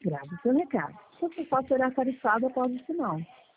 grave o seu recado. Sua resposta será tarifada após o sinal.